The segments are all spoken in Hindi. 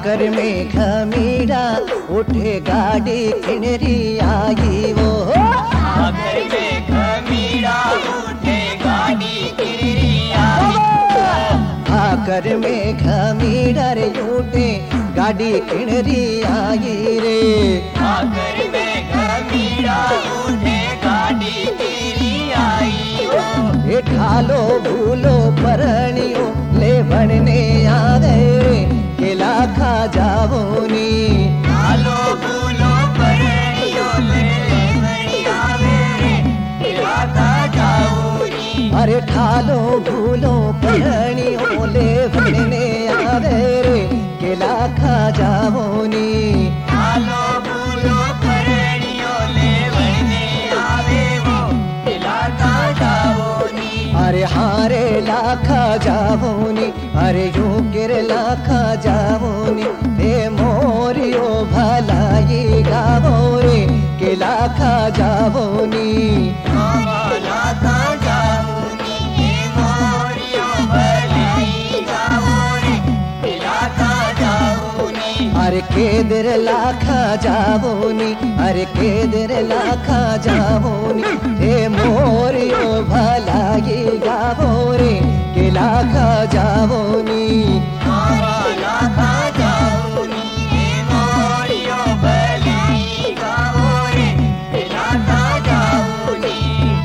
आकर में खमीरा उठे गाड़ी किनरी आई वो। आकर में खमीरा उठे गाड़ी किनरी आई वो। आकर में खमीरा रे उठे गाड़ी किनरी आई रे। आकर में खमीरा उठे गाड़ी किनरी आई वो। ये ठालो भूलो परनियो ले बनने आ गए केला खा जावोनी। ठालो भूलो परनियो ले बढ़िया मेरे केला खा जावोनी। अरे ठालो भूलो परनियो ले बनने आ गए केला खा जावोनी। ठालो भूलो परनियो ले बढ़ने आवे वो केला खा जावोनी। अरे हारे लाखा जावोनी अरे यूं गिर लाखा जावोनी ते मोरियो भलाई गावो रे के लाखा जावोनी। भला खा जावोनी ये मोरियो भलाई गावो रे केला खा जावोनी। अरे केदर लाखा जावोनी अरे केदर लाखा जावोनी ते मोरियो भलाई गावो रे के लाखा जावोनी। भला खा जावोनी ये मोरियो भलाई गावो रे केला खा जावोनी।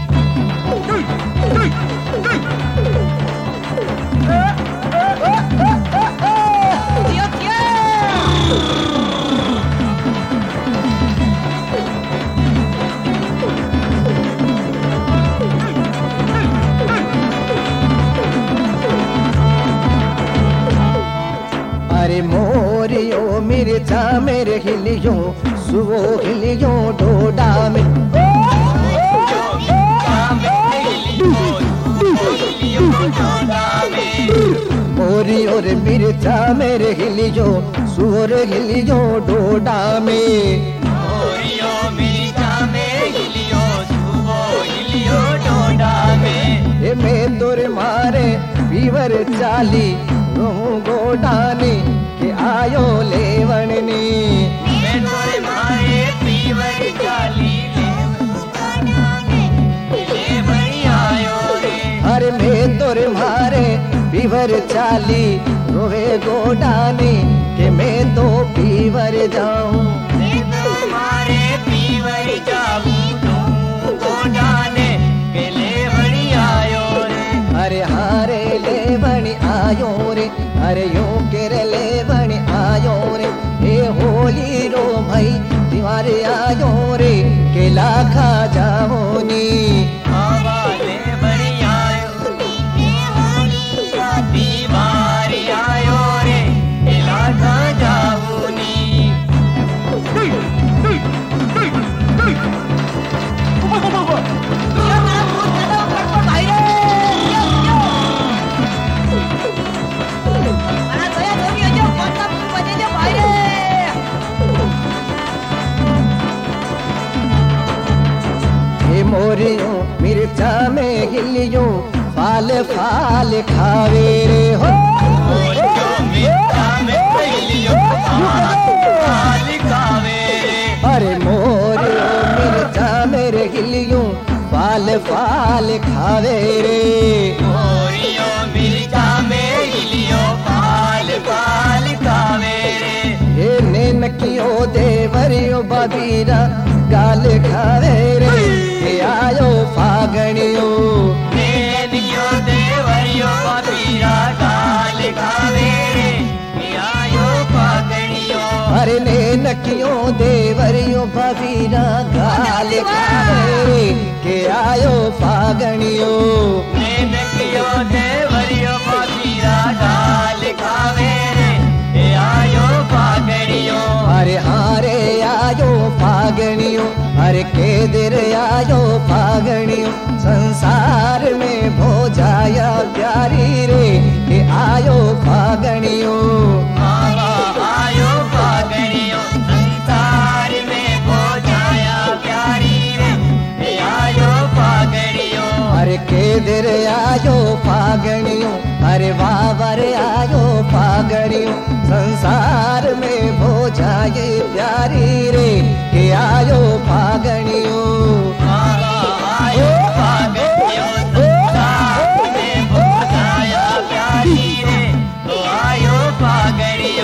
अरे मोरियो मिर्चा मेरे हिलियो सुवो हिलियो डोडा में। मोरियो रे मिर्चा मेरे हिलियो सुवर हिलियो डोडा में। मोरियो मिर्चा में हिलियो सुवो हिलियो डोडा में। ये मैं तोरे मारे पीवर चाली रोहू गोडानी के आयो लेवणनी। मैं तोरे मारे पीवर चाली ले बड़ी आयो रे। अरे मैं तोरे मारे पीवर चाली रोवे गोडानी के मैं तो पीवर जाऊं। मैं तुम्हारे पीवर जाऊं तो गोडाने के ले बड़ी आयो रे। अरे हारे ले बनी आयो रे अरे यूं केरे ले बनी आयो रे। हे होली रो भाई दीवारे आयो रे के लाखा जावोनी। बाबा ले बड़ी आयो दीवारी आयो रे केला खा जावोनी। मोरियो मिर्चा में हिलियो फाल फाल खावे रे हो। मोरियो मिर्चा में हिलियो फाल खावे रे। अरे मोरियो मिर्चा मेरे हिलियो फाल फाल खावे रे। मोरियो मिर्चा में हिलियो फाल फाल खावे रे। हे नैनकियो देवरियो बाबीरा गाल खावे रे के आयो फागणियो। नैनकियो देवरियो बाबीरा गाल खावे रे के आयो फागणियो। अरे नैनकियो देवरियो बाबीरा गाल खावे रे के आयो फागणियो। नैनकियो देवरियो बाबीरा गाल खावे रे के आयो फागणियो। अरे हारे आयो फागणियो अरे केदर आयो फागणियो। संसार में भो जाया प्यारी रे के आयो फागणियो। आयो फागणियो संसार में भो जाया प्यारी रे आयो फागणियो। अरे केदर आयो फागणियो अरे बाबर आयो फागणियो। संसार में भो जाए प्यारी रे के आयो फागणियो आयो फागणियो संसार में भो जाया प्यारी रे तो आयो फागणियो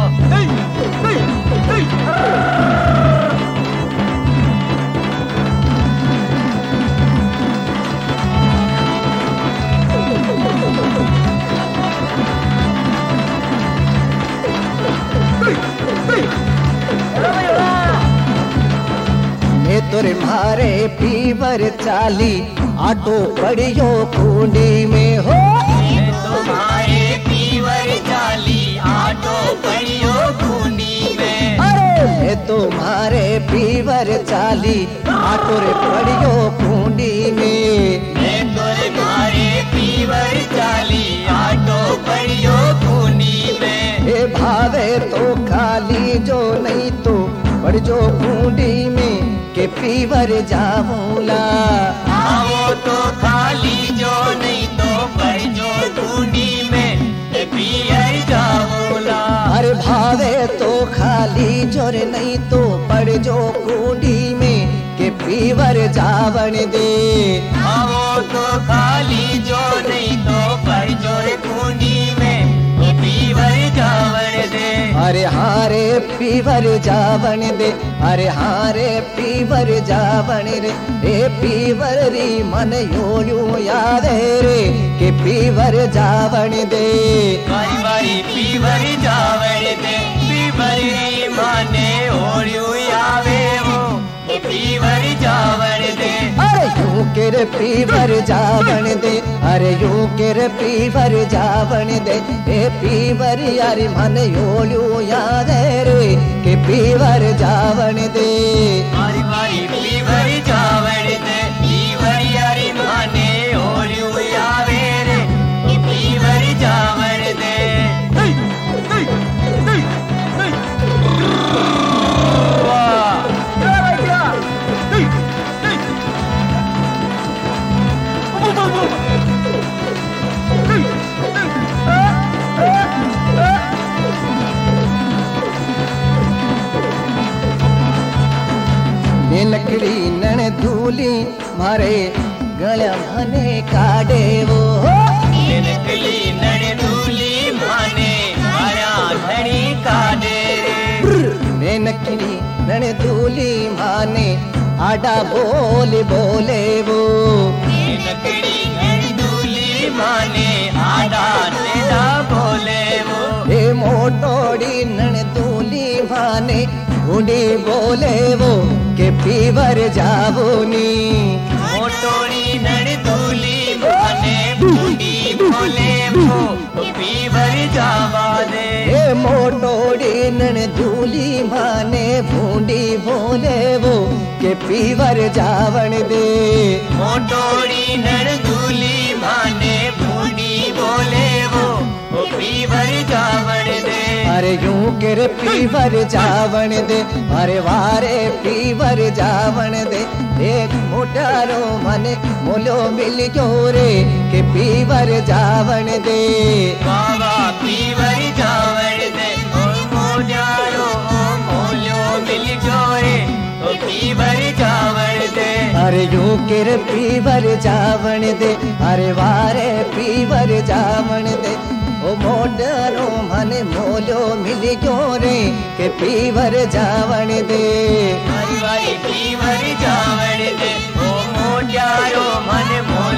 तोरे मारे पीवर चाली आटो पड़ियो कुंडी में हो तुम्हारे पीवर चाली आटो पड़ियो कुंडी में अरे तुम्हारे पीवर चाली आटो रे पड़ियो कुंडी में तुम्हारे पीवर चाली आटो पड़ियो कुंडी में ए भावे तो खाली जो नहीं तो पड़ जो कुंडी में के पीवर जाऊला आओ तो खाली जो नहीं तो पर जो कुंडी में के पीवर जाऊला अरे भावे तो खाली जोर नहीं तो पड़ जो कुंडी में के पीवर जावन दे आओ तो खाली जो नहीं तो पर जो कुंडी में के पीवर जावन दे अरे हारे पीवर जावन दे अरे हारे पीवर जावन रे ए पीवर री मन योयो याद रे के पीवर जावन दे बारी बारी पीवर जावन दे पीवर री माने ओरियो आवे वो के पीवर जावन दे अरे यूं के रे पीवर जावन दे अरे यूं के रे पीवर जावन दे ए पीवर यारी मन योयो याद रे के पीवर जावन दे बारी बारी पीवर जावन दे पीवर यारी माने ओरियो आवे रे के पीवर जावन दे ये लकड़ी नन धूली मारे गला मने काढ़े वो नकली नड़ धूली माने मारा धड़ी काढ़े रे नकली नन धूली माने आडा बोले बोले वो नकली नड़ धूली माने आडा टेढ़ा बोले वो हे मोटोड़ी नन धूली माने बूढ़ी बोले वो के पीवर जावोनी मोटोड़ी नड़ धूली माने बूढ़ी बोले वो पीवर जावा दे हे मोटोड़ी नन धूली माने बूढ़ी बोले वो के पीवर जावन दे मोटोड़ी नड़ धूली माने बूढ़ी बोले वो पीवर जावन दे अरे यूं के रे पीवर जावन दे अरे वारे पीवर जावन दे एक मोटारो मने मोलो मिल गयो रे के पीवर जावन दे बाबा पीवर जावन दे ओ मोटारो मोलो मिल गयो रे ओ पीवर जावन दे अरे यूं के रे पीवर जावन दे अरे वारे पीवर जावन दे ओ मोटरो मने मोलो मिल गयो रे के पीवर जावन दे पीवर जावन दे ओ मोटारो मन मोलो